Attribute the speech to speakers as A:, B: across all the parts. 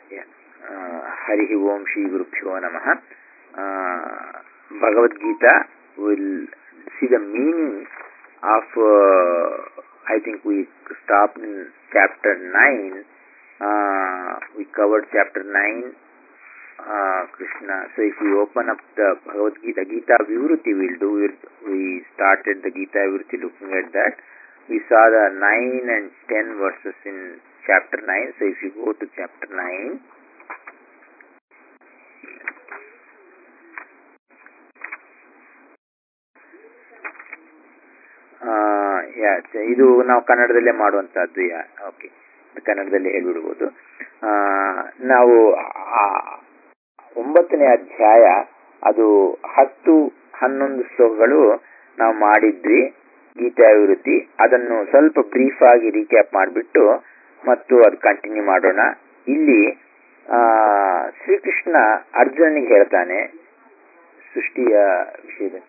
A: Harihi Om Shri Gurubhyo Namaha. Bhagavad Gita will see the meaning of, I think we stopped in chapter 9. We covered chapter 9, Krishna. So if we open up the Bhagavad Gita, Gita Vivruti we'll do it. We started the Gita Vivruti looking at that. We saw the 9 and 10 verses in chapter 9. So if you go to chapter 9, ಇದು ನಾವು ಕನ್ನಡದಲ್ಲೇ ಮಾಡುವಂತಹದ್ದು. Okay, ಕನ್ನಡದಲ್ಲಿ ಹೇಳ್ಬಿಡ್ಬೋದು. ನಾವು 9ನೇ ಅಧ್ಯಾಯ ಅದು 10-11 ಶ್ಲೋಕಗಳು ನಾವು ಮಾಡಿದ್ವಿ ಗೀತಾ ವಿವೃತ್ತಿ. ಅದನ್ನು ಸ್ವಲ್ಪ ಬ್ರೀಫ್ ಆಗಿ ರೀಕ್ಯಾಪ್ ಮಾಡಿಬಿಟ್ಟು ಮತ್ತು ಅದು ಕಂಟಿನ್ಯೂ ಮಾಡೋಣ. ಇಲ್ಲಿ ಶ್ರೀಕೃಷ್ಣ ಅರ್ಜುನನಿಗೆ ಹೇಳ್ತಾನೆ ಸೃಷ್ಟಿಯ ವಿಷಯದಲ್ಲಿ.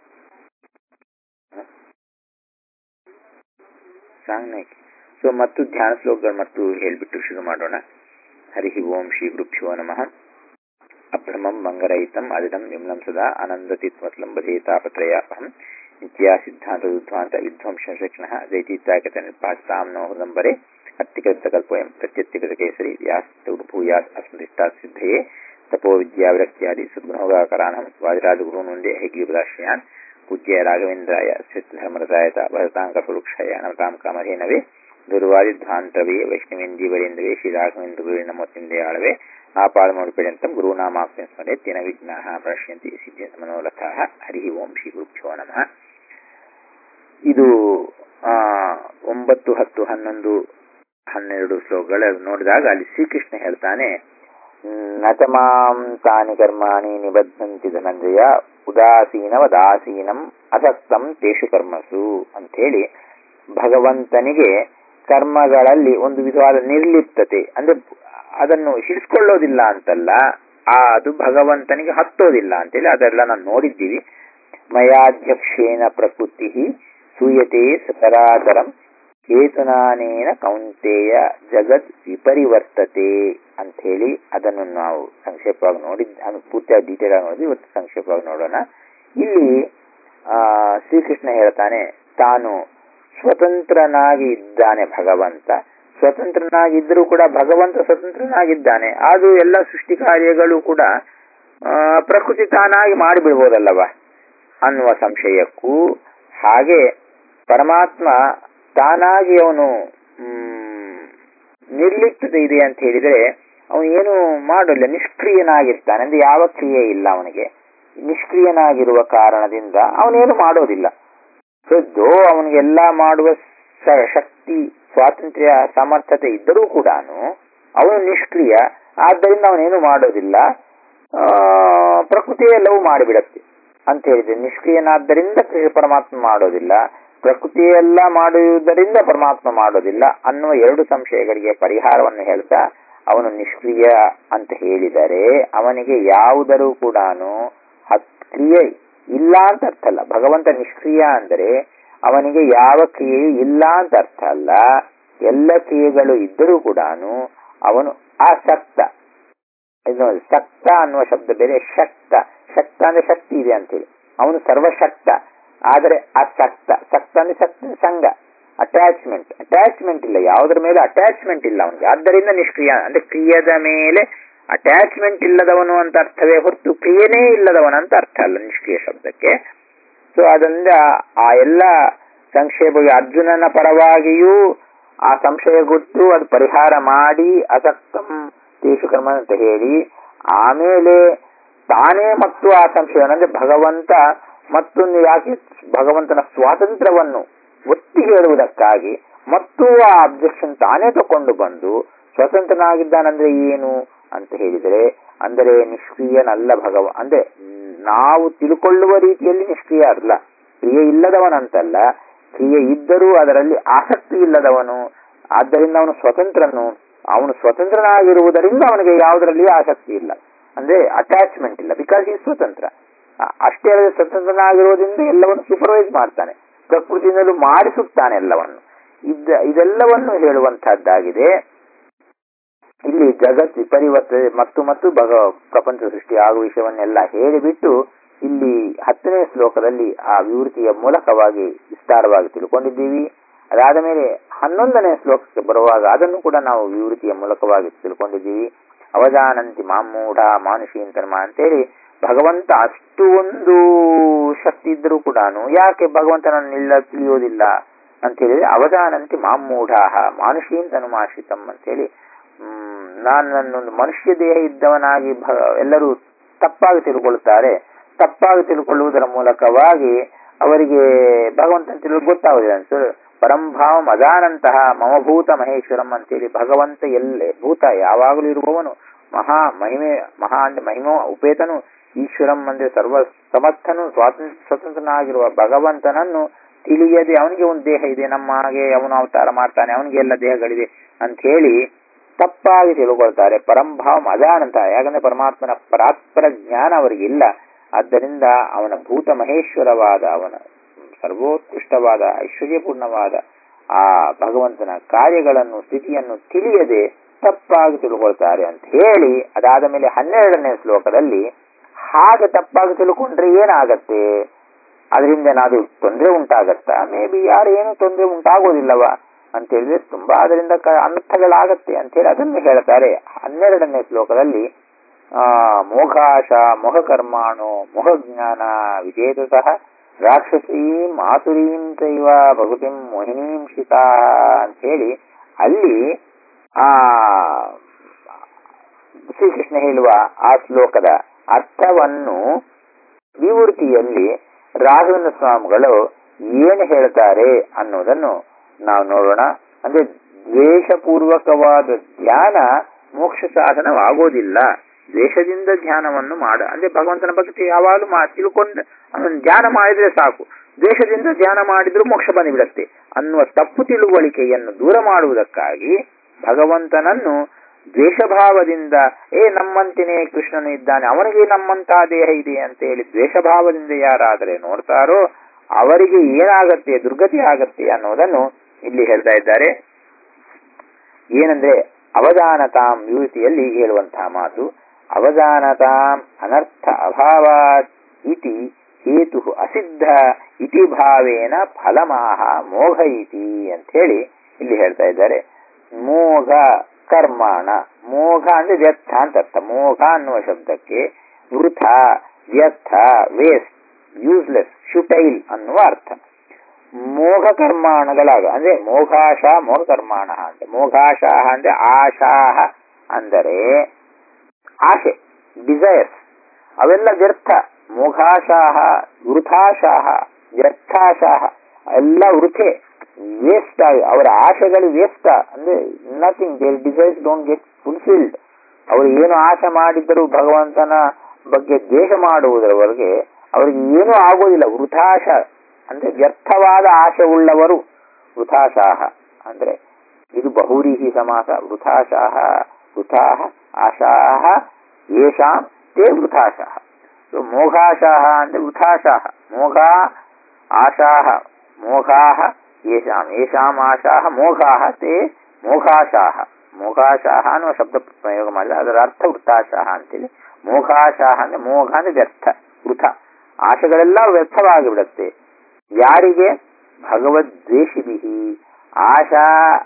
A: ಸೊ ಮತ್ತು ಧ್ಯಾನ ಶ್ಲೋಕಗಳು ಮತ್ತು ಹೇಳ್ಬಿಟ್ಟು ಶುರು ಮಾಡೋಣ. ಹರಿಹಿ ಓಂ ಶ್ರೀ ಗುರುಭ್ಯೋ ನಮಃ. ಅಭ್ರಮಂ ಮಂಗರಹಿತಂ ಅದಿದಂ ನಿಮ್ನಂ ಸದಾ ಆನಂದತಿತ್ವತ್ಲಂ ಬಧೇತಾಪತ್ರಯಾಪಹಂ ನಿತ್ಯಾ ಸಿದ್ಧಾಂತ ದುಧ್ವಾಂತ ವಿಧ್ವಂಸ ಶಿಕ್ಷಣಃ ಜೈತೀತ್ಯಾಗತ ನಿರ್ಪಾಸ್ತಾಂ ನೋ ಹೃದಂಬರೆ ಅತ್ಯಕೃತಕಲ್ಪೋಯಂ ಪ್ರತ್ಯತ್ಯಕೃತ ಕೇಸರಿ ವ್ಯಾಸ್ತ ಭೂಯಾತ್ ಅಸ್ಮದಿಷ್ಟಾತ್ ಸಿದ್ಧಯೇ ತಪೋ ವಿದ್ಯಾ ವಿರಕ್ತ್ಯಾದಿ ಸದ್ಗುಣೋಗಾಕರಾಣಂ ವಾದಿರಾಜಗುರುನ್ ವಂದೇ ಹೇಗ್ಯುಪದಾಶ್ರಯಾನ್ ಪೂಜ್ಯ ರಾಘವೇಂದ್ರಾಯ ಶ್ರೀಧರ್ಮರತಾಯತ ಭರತಾಂಕಪುರುಕ್ಷಾಯ ನಮತಾಂ ಕಾಮಧೇನವೇ ದುರ್ವಾದಿಧ್ವಾಂತವೇ ವೈಷ್ಣವೇಂದೀವರೇಂದ್ರವೇ ಶ್ರೀ ರಾಘವೇಂದ್ರ ಗುರುವಿನ ನಮೋತಿಂದೇ ಆಳವೇ ಆಪಾದಮೌಳಿಪರ್ಯಂತಂ ಗುರುನಾಮಾಪ್ತಿಂ ಸ್ಮರೇತ್ ತೇನ ವಿಘ್ನಾಃ ಪ್ರಣಶ್ಯಂತಿ ಸಿದ್ಧ್ಯಂತ ಮನೋರಥಾಃ. ಹರಿ ಓಂ ಶ್ರೀ ಗುರುಭ್ಯೋ ನಮಃ. ಇದು 9, 10, 11, 12 ಶ್ಲೋಕಗಳು ನೋಡಿದಾಗ ಅಲ್ಲಿ ಶ್ರೀಕೃಷ್ಣ ಹೇಳ್ತಾನೆ, ನಚಮಾಂ ತಾನಿ ಕರ್ಮಾಣಿ ನಿಬದ್ಧಂತಿ ಧನಂಜಯ ಉದಾಸೀನವದಾಸೀನಂ ಅಸಕ್ತಂ ತೇಷು ಕರ್ಮಸು ಅಂಥೇಳಿ ಭಗವಂತನಿಗೆ ಕರ್ಮಗಳಲ್ಲಿ ಒಂದು ವಿಧವಾದ ನಿರ್ಲಿಪ್ತತೆ, ಅಂದ್ರೆ ಅದನ್ನು ಹಿಡಿಸ್ಕೊಳ್ಳೋದಿಲ್ಲ ಅಂತಲ್ಲ, ಅದು ಭಗವಂತನಿಗೆ ಹತ್ತೋದಿಲ್ಲ ಅಂತೇಳಿ ಅದೆಲ್ಲ ನಾವು ನೋಡಿದ್ದೀವಿ. ಮಯಾಧ್ಯಕ್ಷೇನ ಪ್ರಕೃತಿ ಸೂಯತೆ ಸಚರಾಚರಂ ಹೇತುನಾನೇನ ಕೌಂತೆಯ ಜಗತ್ ವಿಪರಿವರ್ತತೆ ಅಂಥೇಳಿ ಅದನ್ನು ನಾವು ಸಂಕ್ಷೇಪವಾಗಿ ನೋಡಿದ್ದು, ಪೂರ್ತಿಯಾಗಿ ಡೀಟೇಲ್ ಆಗಿ ನೋಡಿದ್ವಿ. ಇವತ್ತು ಸಂಕ್ಷೇಪವಾಗಿ ನೋಡೋಣ. ಇಲ್ಲಿ ಶ್ರೀಕೃಷ್ಣ ಹೇಳ್ತಾನೆ ತಾನು ಸ್ವತಂತ್ರನಾಗಿ ಇದ್ದಾನೆ. ಭಗವಂತ ಸ್ವತಂತ್ರನಾಗಿದ್ದರೂ ಕೂಡ ಭಗವಂತ ಸ್ವತಂತ್ರನಾಗಿದ್ದಾನೆ. ಅದು ಎಲ್ಲ ಸೃಷ್ಟಿ ಕಾರ್ಯಗಳು ಕೂಡ ಪ್ರಕೃತಿ ತಾನಾಗಿ ಮಾಡಿಬಿಡ್ಬೋದಲ್ಲವ ಅನ್ನುವ ಸಂಶಯಕ್ಕೂ, ಹಾಗೆ ಪರಮಾತ್ಮ ತಾನಾಗಿ ಅವನು ನಿರ್ಲಿಪ್ತತೆ ಇದೆ ಅಂತ ಹೇಳಿದರೆ ಅವನು ಏನು ಮಾಡೋಲ್ಲ, ನಿಷ್ಕ್ರಿಯನಾಗಿರ್ತಾನೆ. ಅಂದ್ರೆ ಯಾವ ಕ್ರಿಯೆ ಇಲ್ಲ ಅವನಿಗೆ. ನಿಷ್ಕ್ರಿಯನಾಗಿರುವ ಕಾರಣದಿಂದ ಅವನೇನು ಮಾಡೋದಿಲ್ಲ. ಸೊ ಅವನಿಗೆಲ್ಲ ಮಾಡುವ ಶಕ್ತಿ, ಸ್ವಾತಂತ್ರ್ಯ, ಸಮರ್ಥತೆ ಇದ್ದರೂ ಕೂಡ ಅವನು ನಿಷ್ಕ್ರಿಯ. ಆದ್ದರಿಂದ ಅವನೇನು ಮಾಡೋದಿಲ್ಲ, ಪ್ರಕೃತಿ ಎಲ್ಲವೂ ಮಾಡಿಬಿಡತ್ತೆ ಅಂತ ಹೇಳಿದ್ರೆ, ನಿಷ್ಕ್ರಿಯನಾದ್ದರಿಂದ ಪರಮಾತ್ಮ ಮಾಡೋದಿಲ್ಲ, ಪ್ರಕೃತಿಯೆಲ್ಲ ಮಾಡುವುದರಿಂದ ಪರಮಾತ್ಮ ಮಾಡೋದಿಲ್ಲ ಅನ್ನುವ 2 ಸಂಶಯಗಳಿಗೆ ಪರಿಹಾರವನ್ನು ಹೇಳ್ತಾ ಅವನು ನಿಷ್ಕ್ರಿಯ ಅಂತ ಹೇಳಿದರೆ ಅವನಿಗೆ ಯಾವುದರೂ ಕೂಡ ಕ್ರಿಯೆ ಇಲ್ಲ ಅಂತ ಅರ್ಥ ಅಲ್ಲ. ಭಗವಂತ ನಿಷ್ಕ್ರಿಯ ಅಂದರೆ ಅವನಿಗೆ ಯಾವ ಕ್ರಿಯೆಯೂ ಇಲ್ಲ ಅಂತ ಅರ್ಥ ಅಲ್ಲ. ಎಲ್ಲ ಕ್ರಿಯೆಗಳು ಇದ್ದರೂ ಕೂಡ ಅವನು ಅಸಕ್ತ. ಸಕ್ತ ಅನ್ನುವ ಶಬ್ದ ಬೇರೆ, ಶಕ್ತ. ಶಕ್ತ ಅಂದ್ರೆ ಶಕ್ತಿ ಇದೆ ಅಂತೇಳಿ. ಅವನು ಸರ್ವಶಕ್ತ, ಆದರೆ ಅಸಕ್ತ. ಸಕ್ತ ಅಂದ್ರೆ ಸಂಘ, ಅಟ್ಯಾಚ್ಮೆಂಟ್ ಇಲ್ಲ, ಯಾವುದರ ಮೇಲೆ ಅಟ್ಯಾಚ್ಮೆಂಟ್ ಇಲ್ಲ ಅವನಿಗೆ. ಆದ್ದರಿಂದ ನಿಷ್ಕ್ರಿಯ ಅಂದ್ರೆ ಕ್ರಿಯದ ಮೇಲೆ ಅಟ್ಯಾಚ್ಮೆಂಟ್ ಇಲ್ಲದವನು ಅಂತ ಅರ್ಥವೇ ಹೊರತು ಕ್ರಿಯೆನೇ ಇಲ್ಲದವನು ಅಂತ ಅರ್ಥ ಅಲ್ಲ ನಿಷ್ಕ್ರಿಯ ಶಬ್ದಕ್ಕೆ. ಸೊ ಅದರಿಂದ ಆ ಎಲ್ಲ ಸಂಕ್ಷೇಪ ಅರ್ಜುನನ ಪರವಾಗಿಯೂ ಆ ಸಂಶಯ ಗೊತ್ತು, ಅದು ಪರಿಹಾರ ಮಾಡಿ ಅಸಕ್ತಂ ತೇಷು ಕರ್ಮ ಅಂತ ಹೇಳಿ, ಆಮೇಲೆ ತಾನೇ ಮತ್ತು ಆ ಸಂಶಯ ಅಂದ್ರೆ ಭಗವಂತ ಮತ್ತೊಂದು ಯಾಕೆ ಭಗವಂತನ ಸ್ವಾತಂತ್ರ್ಯವನ್ನು ಒತ್ತಿ ಹೇಳುವುದಕ್ಕಾಗಿ ಮತ್ತು ಆ ಅಬ್ಜೆಕ್ಷನ್ ತಾನೇ ತಕೊಂಡು ಬಂದು ಸ್ವತಂತ್ರನಾಗಿದ್ದಾನಂದ್ರೆ ಏನು ಅಂತ ಹೇಳಿದರೆ, ಅಂದರೆ ನಿಷ್ಕ್ರಿಯನಲ್ಲ ಅಂದ್ರೆ ನಾವು ತಿಳ್ಕೊಳ್ಳುವ ರೀತಿಯಲ್ಲಿ ನಿಷ್ಕ್ರಿಯ ಅಲ್ಲ, ಕ್ರಿಯೆ ಇಲ್ಲದವನಂತಲ್ಲ, ಕ್ರಿಯೆ ಇದ್ದರೂ ಅದರಲ್ಲಿ ಆಸಕ್ತಿ ಇಲ್ಲದವನು. ಆದ್ದರಿಂದ ಅವನು ಸ್ವತಂತ್ರನು. ಅವನು ಸ್ವತಂತ್ರನಾಗಿರುವುದರಿಂದ ಅವನಿಗೆ ಯಾವುದರಲ್ಲಿ ಆಸಕ್ತಿ ಇಲ್ಲ, ಅಂದ್ರೆ ಅಟ್ಯಾಚ್ಮೆಂಟ್ ಇಲ್ಲ, ಬಿಕಾಸ್ ಈ ಸ್ವತಂತ್ರ. ಅಷ್ಟೇ ಅಲ್ಲದೆ ಸ್ವತಂತ್ರನಾಗಿರುವುದರಿಂದ ಎಲ್ಲವನ್ನು ಸೂಪರ್ವೈಸ್ ಮಾಡ್ತಾನೆ, ಪ್ರಕೃತಿಯಿಂದಲೂ ಮಾಡಿಸುತ್ತಾನೆ ಎಲ್ಲವನ್ನು. ಇದೆಲ್ಲವನ್ನು ಹೇಳುವಂತಹದ್ದಾಗಿದೆ. ಇಲ್ಲಿ ಜಗತ್ ವಿಪರಿವರ್ತನೆ ಮತ್ತು ಪ್ರಪಂಚ ಸೃಷ್ಟಿ ಆಗುವ ವಿಷಯವನ್ನೆಲ್ಲ ಹೇಳಿಬಿಟ್ಟು ಇಲ್ಲಿ 10ನೇ ಶ್ಲೋಕದಲ್ಲಿ ಆ ವಿವೃತಿಯ ಮೂಲಕವಾಗಿ ವಿಸ್ತಾರವಾಗಿ ತಿಳ್ಕೊಂಡಿದ್ದೀವಿ. ಅದಾದ ಮೇಲೆ 11ನೇ ಶ್ಲೋಕಕ್ಕೆ ಬರುವಾಗ ಅದನ್ನು ಕೂಡ ನಾವು ವಿವೃತಿಯ ಮೂಲಕವಾಗಿ ತಿಳ್ಕೊಂಡಿದ್ದೀವಿ. ಅವಜಾನಂತಿ ಮಾಮೂಢ ಮಾನುಷೀಂತರ್ಮ ಅಂತೇಳಿ ಭಗವಂತ ಅಷ್ಟು ಒಂದು ಶಕ್ತಿ ಇದ್ದರೂ ಕೂಡ ಯಾಕೆ ಭಗವಂತನನ್ನೆಲ್ಲ ತಿಳಿಯೋದಿಲ್ಲ ಅಂತ ಹೇಳಿದ್ರೆ ಅವಜಾನಂತಿ ಮಾಮೂಢಾಹ ಮಾನುಷೀಂತನುಮಾಶ್ರಿತಂ ಅಂತೇಳಿ ನನ್ನೊಂದು ಮನುಷ್ಯ ದೇಹ ಇದ್ದವನಾಗಿ ಎಲ್ಲರೂ ತಪ್ಪಾಗಿ ತಿಳ್ಕೊಳ್ತಾರೆ. ತಪ್ಪಾಗಿ ತಿಳ್ಕೊಳ್ಳುವುದರ ಮೂಲಕವಾಗಿ ಅವರಿಗೆ ಭಗವಂತನ ತಿಳಿದು ಗೊತ್ತಾಗುದಿಲ್ಲ ಅನ್ಸು. ಪರಂಭಾವ ಮದಾನಂತಹ ಮಮಭೂತ ಮಹೇಶ್ವರಂ ಅಂತೇಳಿ ಭಗವಂತ ಎಲ್ಲೇ ಭೂತ ಯಾವಾಗಲೂ ಇರುವವನು ಮಹಾ ಅಂದ್ರೆ ಮಹಿಮೋ ಉಪೇತನು ಈಶ್ವರಂ ಅಂದ್ರೆ ಸರ್ವ ಸಮರ್ಥನು ಸ್ವತಂತ್ರನಾಗಿರುವ ಭಗವಂತನನ್ನು ತಿಳಿಯದೆ ಅವನಿಗೆ ಒಂದು ದೇಹ ಇದೆ, ನಮ್ಮ ಹಾಗೆ ಅವನು ಅವತಾರ ಮಾಡ್ತಾನೆ, ಅವನಿಗೆ ಎಲ್ಲ ದೇಹಗಳಿದೆ ಅಂತ ಹೇಳಿ ತಪ್ಪಾಗಿ ತಿಳ್ಕೊಳ್ತಾರೆ. ಪರಂಭಾವ ಮದಾನಂತ, ಯಾಕಂದ್ರೆ ಪರಮಾತ್ಮನ ಪರಾತ್ಪರ ಜ್ಞಾನ ಅವರಿಗೆ ಇಲ್ಲ. ಆದ್ದರಿಂದ ಅವನ ಭೂತ ಮಹೇಶ್ವರವಾದ ಅವನ ಸರ್ವೋತ್ಕೃಷ್ಟವಾದ ಐಶ್ವರ್ಯಪೂರ್ಣವಾದ ಆ ಭಗವಂತನ ಕಾರ್ಯಗಳನ್ನು ಸ್ಥಿತಿಯನ್ನು ತಿಳಿಯದೆ ತಪ್ಪಾಗಿ ತಿಳ್ಕೊಳ್ತಾರೆ ಅಂತ ಹೇಳಿ ಅದಾದ ಮೇಲೆ 12ನೇ ಶ್ಲೋಕದಲ್ಲಿ ಹಾಗೆ ತಪ್ಪಾಗಿ ತಿಳ್ಕೊಂಡ್ರೆ ಏನಾಗತ್ತೆ, ಅದರಿಂದ ಏನಾದ್ರು ತೊಂದರೆ ಉಂಟಾಗತ್ತಾ, ಮೇ ಬಿ ಯಾರು ಏನು ತೊಂದರೆ ಉಂಟಾಗೋದಿಲ್ಲವ ಅಂತ ಹೇಳಿದ್ರೆ ತುಂಬಾ ಅದರಿಂದ ಅನರ್ಥಗಳಾಗತ್ತೆ ಅಂತ ಹೇಳಿ ಅದನ್ನು ಹೇಳ್ತಾರೆ. 12ನೇ ಶ್ಲೋಕದಲ್ಲಿ ಮೋಘಾಶ ಮೋಹಕರ್ಮಾಣೋ ಮೋಹಜ್ಞಾನ ವಿಜೇತು ಸಹ ರಾಕ್ಷಸೀಂ ಆಸುರೀಂ ಚೈವ ಭಗುತಿಂ ಮೋಹಿನೀಂ ಶಿತಾ ಅಂತ ಹೇಳಿ ಅಲ್ಲಿ ಶ್ರೀಕೃಷ್ಣ ಹೇಳುವ ಆ ಶ್ಲೋಕದ ಅರ್ಥವನ್ನು ವಿವೃತಿಯಲ್ಲಿ ರಾಘವೇಂದ್ರ ಸ್ವಾಮಿಗಳು ಏನು ಹೇಳ್ತಾರೆ ಅನ್ನೋದನ್ನು ನಾವು ನೋಡೋಣ. ಅಂದ್ರೆ ದ್ವೇಷಪೂರ್ವಕವಾದ ಧ್ಯಾನ ಮೋಕ್ಷ ಸಾಧನವಾಗೋದಿಲ್ಲ. ದ್ವೇಷದಿಂದ ಧ್ಯಾನವನ್ನು ಅಂದ್ರೆ ಭಗವಂತನ ಬಗ್ಗೆ ಯಾವಾಗಲೂ ತಿಳ್ಕೊಂಡು ಧ್ಯಾನ ಮಾಡಿದ್ರೆ ಸಾಕು, ದ್ವೇಷದಿಂದ ಧ್ಯಾನ ಮಾಡಿದ್ರೂ ಮೋಕ್ಷ ಬಂದುಬಿಡತ್ತೆ ಅನ್ನುವ ತಪ್ಪು ತಿಳುವಳಿಕೆಯನ್ನು ದೂರ ಮಾಡುವುದಕ್ಕಾಗಿ ಭಗವಂತನನ್ನು ದ್ವೇಷಭಾವದಿಂದ ನಮ್ಮಂತೆಯೇ ಕೃಷ್ಣನು ಇದ್ದಾನೆ, ಅವನಿಗೆ ನಮ್ಮಂತ ದೇಹ ಇದೆ ಅಂತ ಹೇಳಿ ದ್ವೇಷಭಾವದಿಂದ ಯಾರಾದರೆ ನೋಡ್ತಾರೋ ಅವರಿಗೆ ಏನಾಗತ್ತೆ, ದುರ್ಗತಿ ಆಗತ್ತೆ ಅನ್ನೋದನ್ನು ಇಲ್ಲಿ ಹೇಳ್ತಾ ಇದ್ದಾರೆ. ಏನಂದ್ರೆ ಅವಜಾನತಾಂ ವಿವೃತಿಯಲ್ಲಿ ಹೇಳುವಂತಹ ಮಾತು, ಅವಜಾನತಾಂ ಅನರ್ಥ ಅಭಾವಾತ್ ಇತಿ ಹೇತು ಅಸಿದ್ಧ ಇತಿ ಭಾವೇನ ಫಲಮಾಹ ಮೋಘ ಇತಿ ಅಂತ ಹೇಳಿ ಇಲ್ಲಿ ಹೇಳ್ತಾ ಇದ್ದಾರೆ. ಮೋಘ ಕರ್ಮಾಣ, ಮೋಘ ಅಂದ್ರೆ ವ್ಯರ್ಥ ಅಂತ ಅರ್ಥ. ಮೋಘ ಅನ್ನುವ ಶಬ್ದಕ್ಕೆ ವೃಥ, ವ್ಯರ್ಥ, ವೇಸ್ಟ್, ಯೂಸ್ಲೆಸ್, ಶುಟೈಲ್ ಅನ್ನುವ ಅರ್ಥ. ಮೋಘ ಕರ್ಮಾಣಗಳಾಗ ಅಂದ್ರೆ ಮೋಘಾಶ ಮೋಘ ಕರ್ಮಾಣ ಅಂದ್ರೆ ಮೋಘಾಶಾಹ ಅಂದ್ರೆ ಆಶಾಹ ಅಂದರೆ ಆಶೆ, ಡಿಸೈರ್ಸ್, ಅವೆಲ್ಲ ವ್ಯರ್ಥ. ಮೋಘಾಶಾಹ ವೃಥಾಶಾಹ ವ್ಯರ್ಥಾಶಾಹ ಎಲ್ಲ ವೃಥೆ, ವೇಸ್ಟ್ ಆಗಿ ಅವರ ಆಶೆಗಳು ವೇಸ್ಟ್ ಅಂದ್ರೆ nothing, their desires don't get fulfilled. ಅವರು ಏನು ಆಶೆ ಮಾಡಿದ್ದರೂ ಭಗವಂತನ ಬಗ್ಗೆ ದ್ವೇಷ ಮಾಡುವುದರವರೆಗೆ ಅವರಿಗೆ ಏನೂ ಆಗೋದಿಲ್ಲ. ವೃಥಾಶ ಅಂದ್ರೆ ವ್ಯರ್ಥವಾದ ಆಶೆ ಉಳ್ಳವರು ವೃಥಾಶಾಹ ಅಂದ್ರೆ ಇದು ಬಹುರೀಹಿ ಸಮಾಸ. ವೃಥಾಶಾಹ ವೃಥಾಹ ಆಶಾಹ ಯೇಷಾಂ ತೇ ವೃಥಾಶಾಹ. ಮೋಘಾಶಾಹ ಅಂದ್ರೆ ವೃಥಾಶಾಹ, ಮೋಘ ಆಶಾಹ ಮೋಘಾಹ ಯೇಷಾಂ, ಯೇಷಾಂ ಆಶಾಹ ಮೋಘಾಹ ತೇ ಮೋಘಾಶಾಹ. ಮೋಘಾಶಾಹ ಅನ್ನುವ ಶಬ್ದ ಪ್ರಯೋಗ ಮಾಡಿದ್ರೆ ಅದರ ಅರ್ಥ ವೃಥಾಶಾಹ ಅಂತೇಳಿ. ಮೋಘಾಶಾಹ ಅಂದ್ರೆ ಮೋಘ ಅಂದ್ರೆ ವ್ಯರ್ಥ, ವೃಥ, ಆಶೆಗಳೆಲ್ಲ ವ್ಯರ್ಥವಾಗಿ ಬಿಡುತ್ತೆ. ಯಾರಿಗೆ? ಭಗವದ್ವೇಷಿಭಿಃ ಆಶಾ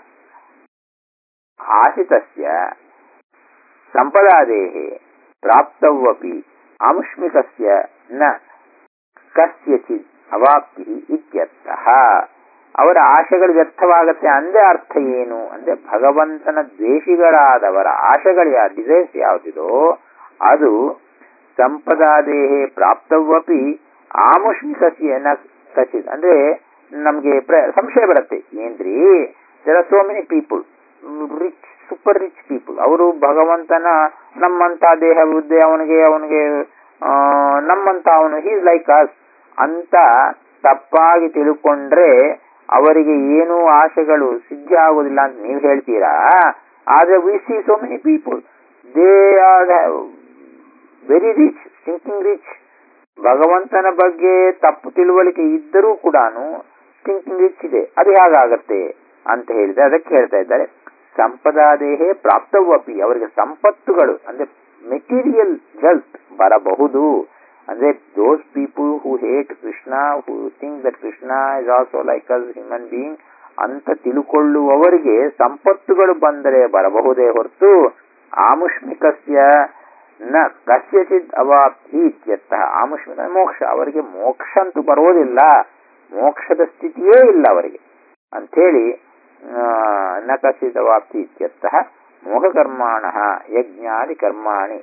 A: ಆಶಿತಸ್ಯ ಸಂಪದಾದೇಹೇ ಪ್ರಾಪ್ತವ್ಯಪಿ ಆಮುಷ್ಮಿಕಸ್ಯ ನ ಕಸ್ಯಚಿತ್ ಅವಾಪ್ತಿ ಇತ್ಯರ್ಥಃ. ಅವರ ಆಶೆಗಳು ವ್ಯರ್ಥವಾಗತ್ತೆ ಅಂದ್ರೆ ಅರ್ಥ ಏನು ಅಂದ್ರೆ ಭಗವಂತನ ದ್ವೇಷಿಗಳಾದವರ ಆಶೆಗಳು ಡಿಸೈರ್ಸ್ ಯಾವುದಿದೋ ಅದು ಸಂಪದಾದೇಹೇ ಪ್ರಾಪ್ತವ್ಯಪಿ ಆಮುಷ್ಮಿಕಸ್ಯ ನ ಕಚಿತ್ ಅಂದ್ರೆ ನಮ್ಗೆ ಸಂಶಯ ಬರುತ್ತೆ. ಏನ್ರಿ, there are so many people, rich, super rich people, ಅವರು ಭಗವಂತನ ನಮ್ಮಂತ ದೇಹ ಬುದ್ಧಿ ಅವನಿಗೆ ನಮ್ಮಂತ ಅವನು ಹೀಸ್ ಲೈಕ್ ಅಸ್ ಅಂತ ತಪ್ಪಾಗಿ ತಿಳ್ಕೊಂಡ್ರೆ ಅವರಿಗೆ ಏನೂ ಆಶೆಗಳು ಸಿದ್ಧಿ ಆಗುದಿಲ್ಲ ಅಂತ ನೀವು ಹೇಳ್ತೀರಾ. ಆದ್ರೆ we see so many people, they are very rich, thinking rich. ಭಗವಂತನ ಬಗ್ಗೆ ತಪ್ಪು ತಿಳುವಳಿಕೆ ಇದ್ದರೂ ಕೂಡ ಥಿಂಕಿಂಗ್ ರಿಚ್ ಇದೆ. ಅದು ಹೇಗಾಗತ್ತೆ ಅಂತ ಹೇಳಿದ್ರೆ ಅದಕ್ಕೆ ಹೇಳ್ತಾ ಇದ್ದಾರೆ, ಸಂಪದಾದೇಹೇ ಪ್ರಾಪ್ತವಪಿ, ಅವರಿಗೆ ಸಂಪತ್ತುಗಳು ಅಂದ್ರೆ ಮೆಟೀರಿಯಲ್ ವೆಲ್ತ್ ಬರಬಹುದು. ಅಂದ್ರೆ those people who hate Krishna, who think that Krishna is also like us human being ಅಂತ ತಿಳ್ಕೊಳ್ಳುವವರಿಗೆ ಸಂಪತ್ತುಗಳು ಬಂದರೆ ಬರಬಹುದೇ ಹೊರತು ಆಮುಷ್ಮಿಕಸ್ಯ ನ ಕಸ್ಯಚಿತ್ ಅವಾಪ್ತಿ ಇತ್ಯರ್ಥಃ. ಆಮುಷ್ಮಿಕ ಮೋಕ್ಷ, ಅವರಿಗೆ ಮೋಕ್ಷ ಅಂತೂ ಬರೋದಿಲ್ಲ, ಮೋಕ್ಷದ ಸ್ಥಿತಿಯೇ ಇಲ್ಲ ಅವರಿಗೆ ಅಂಥೇಳಿ ನ ಕಸ್ಯಚಿತ್ ಅವಾಪ್ತಿ ಇತ್ಯರ್ಥಃ. ಮೋಹಕರ್ಮಾಣ ಯಜ್ಞಾದಿ ಕರ್ಮಾಣಿ,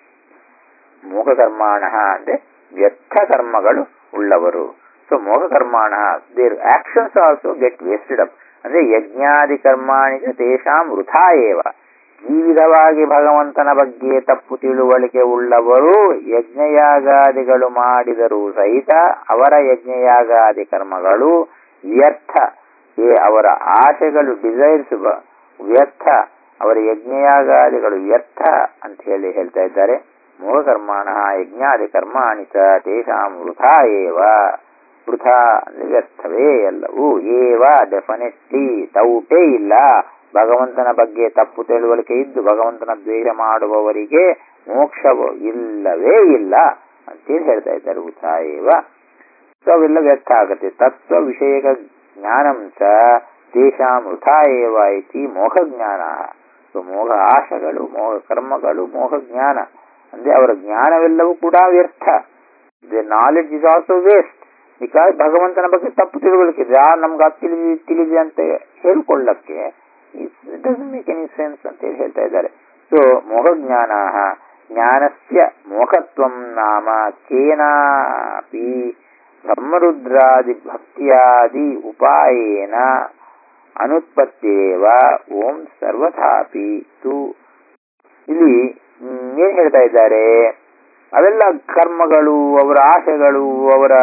A: ಮೋಹಕರ್ಮಾಣ ಅಂದ್ರೆ ವ್ಯರ್ಥ ಕರ್ಮಗಳು ಉಳ್ಳವರು. ಸೊ ಮೋಹಕರ್ಮಾಣ their actions also get wasted up. ಅಂದ್ರೆ ಯಜ್ಞಾದಿ ಕರ್ಮಾಣಿ ತೇಷಾಂ ವೃಥಾ ಏವ. ಈ ವಿಧವಾಗಿ ಭಗವಂತನ ಬಗ್ಗೆ ತಪ್ಪು ತಿಳುವಳಿಕೆ ಉಳ್ಳವರು ಯಜ್ಞಯಾಗಾದಿಗಳು ಮಾಡಿದರೂ ಸಹಿತ ಅವರ ಯಜ್ಞಯಾಗಾದಿ ಕರ್ಮಗಳು ವ್ಯರ್ಥ. ಅವರ ಆಶೆಗಳು ಡಿಸೈರ್ಸ್ ವ್ಯರ್ಥ, ಅವರ ಯಜ್ಞಯಾಗಾದಿಗಳು ವ್ಯರ್ಥ ಅಂತ ಹೇಳಿ ಹೇಳ್ತಾ ಇದ್ದಾರೆ. ಮೋಹಕರ್ಮಾಣ ಯಜ್ಞಾದಿ ಕರ್ಮಾಣಿ ಚ ತೇಷಾಂ ವೃಥಾ ಏವ. ವೃಥಾ ಅಂದ್ರೆ ವ್ಯರ್ಥವೇ ಎಲ್ಲವೂ. ಏವ ಡೆಫಿನೆಟ್ಲಿ, ಡೌಟೇ ಇಲ್ಲ. ಭಗವಂತನ ಬಗ್ಗೆ ತಪ್ಪು ತಿಳುವಳಿಕೆ ಇದ್ದು ಭಗವಂತನ ದ್ವೇಷ ಮಾಡುವವರಿಗೆ ಮೋಕ್ಷವು ಇಲ್ಲವೇ ಇಲ್ಲ ಅಂತೇಳಿ ಹೇಳ್ತಾ ಇದ್ದಾರೆ. ವೃಥಾ ಏವ. ಸೊ ಅವೆಲ್ಲ ವ್ಯರ್ಥ ಆಗುತ್ತೆ. ತತ್ವ ವಿಷಯಕ ಜ್ಞಾನಂ ಚ ತೇಷಾಂ ವೃಥಾ ಏವ ಇತಿ ಮೋಹ ಜ್ಞಾನ. ಸೊ ಮೋಹ ಆಶಗಳು, ಮೋಹ ಕರ್ಮಗಳು, ಮೋಹ ಜ್ಞಾನ ಅಂದ್ರೆ ಅವರ ಜ್ಞಾನವೆಲ್ಲವೂ ಕೂಡ ವ್ಯರ್ಥ. The knowledge is also waste. Because ಭಗವಂತನ ಬಗ್ಗೆ ತಪ್ಪು ತಿಳುವಳಿಕೆ ಇದೆ. ನಮ್ಗೆ ಅದು ತಿಳಿದೆ ಅಂತ ಹೇಳ್ಕೊಳ್ಳಕ್ಕೆ it doesn't make any sense ಅಂತ ಹೇಳಿ ಹೇಳ್ತಾ ಇದ್ದಾರೆ. ಸೊ ಮೋಹಜ್ಞಾನ ಜ್ಞಾನಸ್ಯ ಮೋಹತ್ವಂ ನಾಮ ಕೇನಾಪಿ ಬ್ರಹ್ಮರುದ್ರಾದಿ ಭಕ್ತಿಯಾದಿ ಉಪಾಯೇನ ಅನುತ್ಪತ್ತೇವ ಓಂ ಸರ್ವಥಾಪಿ ತು. ಇಲ್ಲಿ ಏನ್ ಹೇಳ್ತಾ ಇದ್ದಾರೆ? ಅವೆಲ್ಲ ಕರ್ಮಗಳು, ಅವರ ಆಶೆಗಳು, ಅವರ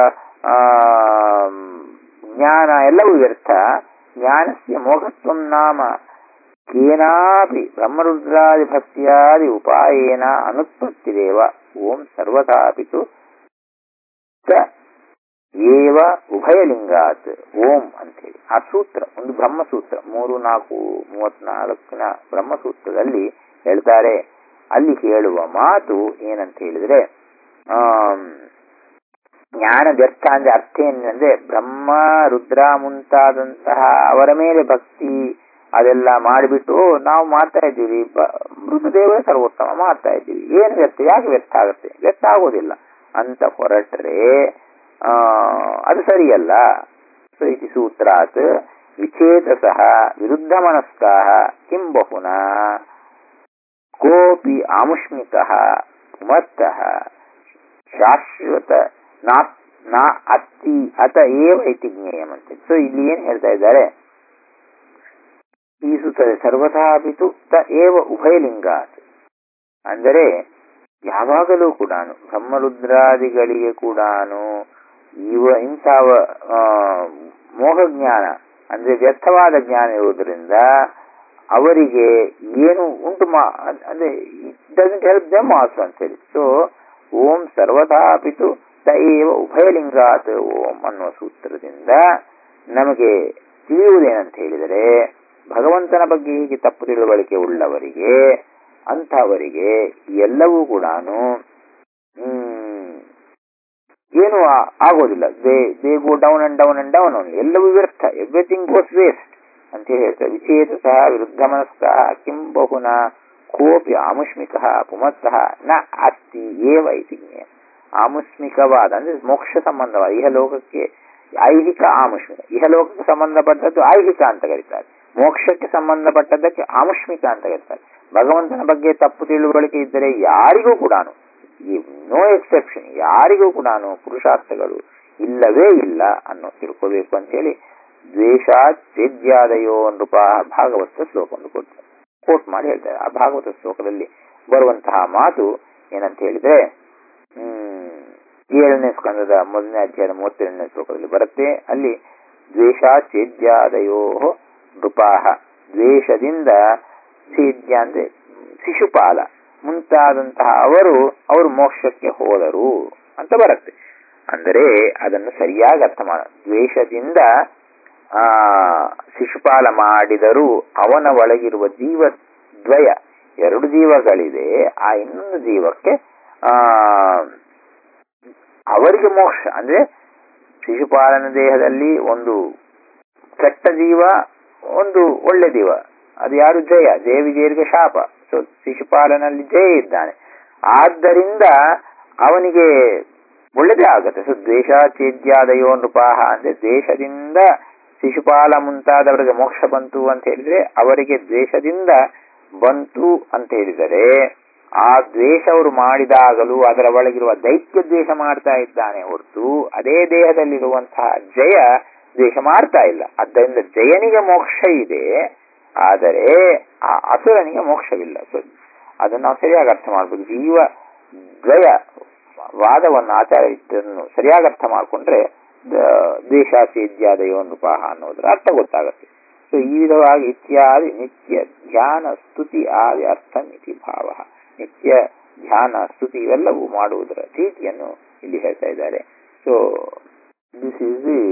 A: ಜ್ಞಾನ ಎಲ್ಲವೂ ವ್ಯರ್ಥ. ಜ್ಞಾನಸ್ಯ ಮೋಹತ್ವಂ ನಾಮ ಕೇನಾಪಿ ಬ್ರಹ್ಮರುದ್ರಾದಿ ಭಕ್ತಿಯಾದಿ ಉಪಾಯೇನ ಅನುತ್ಪತ್ತಿರೇವ ಓಂ ಸರ್ವಥಾಪಿತು ಸ ಏವ ಉಭಯಲಿಂಗಾತ್ ಓಂ ಅಂತೇಳಿ ಆ ಸೂತ್ರ ಒಂದು ಬ್ರಹ್ಮಸೂತ್ರ 3-4-34 ಬ್ರಹ್ಮಸೂತ್ರದಲ್ಲಿ ಹೇಳ್ತಾರೆ. ಅಲ್ಲಿ ಹೇಳುವ ಮಾತು ಏನಂತ ಹೇಳಿದ್ರೆ, ಜ್ಞಾನ ವ್ಯರ್ಥ ಅಂದ್ರೆ ಅರ್ಥ ಏನಂದ್ರೆ ಬ್ರಹ್ಮ ರುದ್ರ ಮುಂತಾದಂತಹ ಅವರ ಮೇಲೆ ಭಕ್ತಿ ಅದೆಲ್ಲ ಮಾಡಿಬಿಟ್ಟು ನಾವು ಮಾಡ್ತಾ ಇದ್ದೀವಿ, ಮೃತದೇವರೇ ಸರ್ವೋತ್ತಮ ಮಾಡ್ತಾ ಇದ್ದೀವಿ. ಏನು ವ್ಯರ್ಥ? ಯಾಕೆ ವ್ಯರ್ಥ ಆಗುತ್ತೆ? ವ್ಯರ್ಥ ಆಗೋದಿಲ್ಲ ಅಂತ ಹೊರಟ್ರೆ ಅದು ಸರಿಯಲ್ಲ. ಸೊ ಇತಿ ಸೂತ್ರಾತ್ ವಿಚೇತಸಃ ವಿರುದ್ಧ ಮನಸ್ಕಾಃ ಕಿಂ ಬಹುನಾ ಕೋಪಿ ಆಮುಷ್ಮಿಕಃ ಪುಮತ್ತಃ ಶಾಶ್ವತ ನಾ ಅತ್ತಿ ಅತ ಏವ ಇತಿ ಜ್ಞೇಯಂ ಅಂತ. ಸೊ ಇಲ್ಲಿ ಏನ್ ಹೇಳ್ತಾ ಇದ್ದಾರೆ? ಈ ಸೂತ್ರ ಸರ್ವಥಾಪಿತು ತ ಏವ ಉಭಯಲಿಂಗಾತ್ ಅಂದರೆ ಯಾವಾಗಲೂ ಕೂಡ ಬ್ರಹ್ಮರುದ್ರಾದಿಗಳಿಗೆ ಕೂಡ ಇಂಥ ಮೋಹಜ್ಞಾನ ಅಂದ್ರೆ ವ್ಯರ್ಥವಾದ ಜ್ಞಾನ ಇರುವುದರಿಂದ ಅವರಿಗೆ ಏನು ಉಂಟು ಅಂದ್ರೆ it doesn't help them also ಅಂತೇಳಿ. ಸೊ ಓಂ ಸರ್ವಥಾಪಿತು ತ ಏವ ಉಭಯಲಿಂಗಾತ್ ಓಂ ಅನ್ನುವ ಸೂತ್ರದಿಂದ ನಮಗೆ ತಿಳಿಯುವುದೇನಂತ ಹೇಳಿದರೆ, ಭಗವಂತನ ಬಗ್ಗೆ ಹೀಗೆ ತಪ್ಪು ತಿಳುವಳಿಕೆ ಉಳ್ಳವರಿಗೆ ಅಂಥವರಿಗೆ ಎಲ್ಲವೂ ಕೂಡ ಏನು ಆಗೋದಿಲ್ಲ. They go down and down and down. ಎಲ್ಲವೂ ವ್ಯರ್ಥ, ಎವ್ರಿಥಿಂಗ್ ಗೋಸ್ ವೇಸ್ಟ್ ಅಂತ ಹೇಳ್ತಾರೆ. ವಿಚೇತಸಃ ವಿರುದ್ಧ ಮನಸ್ಕಃ ಕಿಂ ಬಹುನ ಕೋಪಿ ಆಮುಷ್ಮಿಕಃ ಪುಮತ್ತಃ ನ ಅಸ್ತಿ ಏವ ಇತಿ ಜ್ಞೇಯಂ. ಆಮುಷ್ಮಿಕವಾದ ಅಂದ್ರೆ ಮೋಕ್ಷ ಸಂಬಂಧವಾದ ಇಹಲೋಕಕ್ಕೆ ಐಹಿಕ ಆಮುಷ್ಮಿಕ, ಇಹಲೋಕಕ್ಕೆ ಸಂಬಂಧಪಟ್ಟದ್ದು ಐಹಿಕ ಅಂತ ಕರೀತಾರೆ, ಮೋಕ್ಷಕ್ಕೆ ಸಂಬಂಧಪಟ್ಟದ್ದಕ್ಕೆ ಆಮುಷ್ಮಿಕ ಅಂತ ಕರೀತಾರೆ. ಭಗವಂತನ ಬಗ್ಗೆ ತಪ್ಪು ತಿಳುವಳಿಕೆ ಇದ್ದರೆ ಯಾರಿಗೂ ಕೂಡ ನೋ ಎಕ್ಸೆಪ್ಷನ್, ಯಾರಿಗೂ ಕೂಡ ಪುರುಷಾರ್ಥಗಳು ಇಲ್ಲವೇ ಇಲ್ಲ ಅನ್ನೋ ತಿಳ್ಕೋಬೇಕು ಅಂತೇಳಿ ದ್ವೇಷಾತ್ ಛೇದ್ಯಾದಯೋ ನೃಪ ಭಾಗವತ ಶ್ಲೋಕ ಒಂದು ಕೋಟ್ ಮಾಡಿ ಹೇಳ್ತಾರೆ. ಆ ಭಾಗವತ ಶ್ಲೋಕದಲ್ಲಿ ಬರುವಂತಹ ಮಾತು ಏನಂತ ಹೇಳಿದ್ರೆ, 7ನೇ ಸ್ಕಂದದ 1ನೇ ಅಧ್ಯಾಯದ 32ನೇ ಶ್ಲೋಕದಲ್ಲಿ ಬರುತ್ತೆ. ಅಲ್ಲಿ ದ್ವೇಷಾತ್ ಛೇದ್ಯಾದಯೋ ನೃಪಾಹ, ದ್ವೇಷದಿಂದ ಛೇದ್ಯ ಅಂದ್ರೆ ಶಿಶುಪಾಲ ಮುಂತಾದಂತಹ ಅವರು ಮೋಕ್ಷಕ್ಕೆ ಹೋದರು ಅಂತ ಬರುತ್ತೆ. ಅಂದರೆ ಅದನ್ನು ಸರಿಯಾಗಿ ಅರ್ಥ ಮಾಡ. ದ್ವೇಷದಿಂದ ಆ ಶಿಶುಪಾಲ ಮಾಡಿದರೂ ಅವನ ಒಳಗಿರುವ ಜೀವದ್ವಯ, ಎರಡು ಜೀವಗಳಿದೆ. ಆ ಇನ್ನೊಂದು ಜೀವಕ್ಕೆ ಅವರಿಗೆ ಮೋಕ್ಷ ಅಂದ್ರೆ ಶಿಶುಪಾಲನ ದೇಹದಲ್ಲಿ ಒಂದು ಕೆಟ್ಟ ಜೀವ, ಒಂದು ಒಳ್ಳೆ ಜೀವ. ಅದು ಯಾರು? ಜಯ. ಜಯ ವಿಜಯರಿಗೆ ಶಾಪ. ಸೊ ಶಿಶುಪಾಲನಲ್ಲಿ ಜಯ ಇದ್ದಾನೆ, ಆದ್ದರಿಂದ ಅವನಿಗೆ ಒಳ್ಳೆದೇ ಆಗುತ್ತೆ. ಸೊ ದ್ವೇಷ ಚೇದ್ಯಾದಯೋ ನೃಪಾಹ ಅಂದ್ರೆ ದ್ವೇಷದಿಂದ ಶಿಶುಪಾಲ ಮುಂತಾದವರಿಗೆ ಮೋಕ್ಷ ಬಂತು ಅಂತ ಹೇಳಿದ್ರೆ ಅವರಿಗೆ ದ್ವೇಷದಿಂದ ಬಂತು ಅಂತ ಹೇಳಿದರೆ ಆ ದ್ವೇಷ ಅವರು ಮಾಡಿದಾಗಲೂ ಅದರ ಒಳಗಿರುವ ದೈತ್ಯ ದ್ವೇಷ ಮಾಡ್ತಾ ಇದ್ದಾನೆ ಹೊರತು ಅದೇ ದೇಹದಲ್ಲಿರುವಂತಹ ಜಯ ದ್ವೇಷ ಮಾಡ್ತಾ ಇಲ್ಲ. ಆದ್ದರಿಂದ ಜಯನಿಗೆ ಮೋಕ್ಷ ಇದೆ, ಆದರೆ ಆ ಅಸುರನಿಗೆ ಮೋಕ್ಷವಿಲ್ಲ. ಸೊ ಅದನ್ನು ನಾವು ಸರಿಯಾಗಿ ಅರ್ಥ ಮಾಡ್ಬೇಕು. ಜೀವ ದ್ವಯ ವಾದವನ್ನು ಆಚಾರ್ಯರನ್ನು ಸರಿಯಾಗಿ ಅರ್ಥ ಮಾಡಿಕೊಂಡ್ರೆ ದ್ವೇಷ ಸೇದ್ಯಾದಯೋ ನೃಪಾಹ ಅನ್ನೋದ್ರ ಅರ್ಥ ಗೊತ್ತಾಗುತ್ತೆ. ಸೊ ಈ ವಿಧವಾಗಿ ಇತ್ಯಾದಿ ನಿತ್ಯ ಧ್ಯಾನ ಸ್ತುತಿ ಆದಿ ಅರ್ಥ ಮಿತಿ ಭಾವ, ನಿತ್ಯ ಧ್ಯಾನ ಸ್ತುತಿ ಇವೆಲ್ಲವೂ ಮಾಡುವುದರ ರೀತಿಯನ್ನು ಇಲ್ಲಿ ಹೇಳ್ತಾ ಇದ್ದಾರೆ. ಸೊ ದಿಸ್ ಈಸ್ ದಿ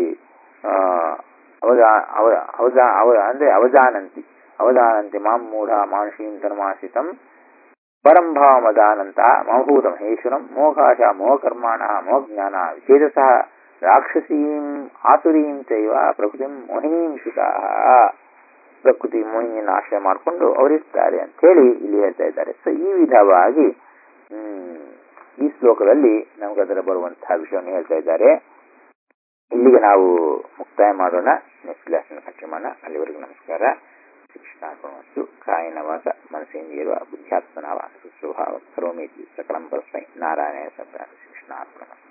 A: ಅಂದ್ರೆ ಅವಜಾನಂತಿ ಮಾಂ ಮೂಢ ಮಾನುಷೀಂ ತನುಮಾಶ್ರಿತಂ ಪರಂಭಾವಮದಾನಂತ ಮಹಭೂತ ಮಹೇಶ್ವರಂ ಮೋಘಾಶ ಮೋಹಕರ್ಮಾಣ ಮೋಹಜ್ಞಾನ ವಿಚೇತಸಃ ರಾಕ್ಷಸೀಂ ಆಸುರೀಂ ಚೈವ ಪ್ರಕೃತಿಂ ಮೋಹಿನೀಂ ಶಿಖಾಃ. ಪ್ರಕೃತಿ ಮೋಹಿನಿಯನ್ನು ಆಶ್ರಯ ಮಾಡಿಕೊಂಡು ಅವರಿರ್ತಾರೆ ಅಂತ ಹೇಳಿ ಇಲ್ಲಿ ಹೇಳ್ತಾ ಇದ್ದಾರೆ. ಸೊ ಈ ವಿಧವಾಗಿ ಈ ಶ್ಲೋಕದಲ್ಲಿ ನಮ್ಗೆ ಅದರ ಬರುವಂತಹ ವಿಷಯವನ್ನು ಹೇಳ್ತಾ ಇದ್ದಾರೆ. ಇಲ್ಲಿಗೆ ನಾವು ಮುಕ್ತಾಯ ಮಾಡೋಣ. ನೆಕ್ಸ್ಟ್ ಕ್ಲಾಸ್ ಕಂಟಿನ್ಯೂ ಮಾಡೋಣ. ಅಲ್ಲಿವರೆಗೂ ನಮಸ್ಕಾರ. ಶಿಕ್ಷಣಾರ್ಪಣಮಸ್ತು. ಕಾಯೇನ ವಾಚ ಮನಸೇಂದ್ರಿಯರ್ವಾ ಬುದ್ಧ್ಯಾತ್ಮನಾ ವಾ ಸುಸ್ವಭಾವ ಕರೋಮಿ ಸಕಲಂ ಪರಸ್ಮೈ ನಾರಾಯಣಾಯ ಸಮರ್ಪಯಾಮಿ. ಶಿಕ್ಷಣಾರ್ಪಣಮಸ್ತು.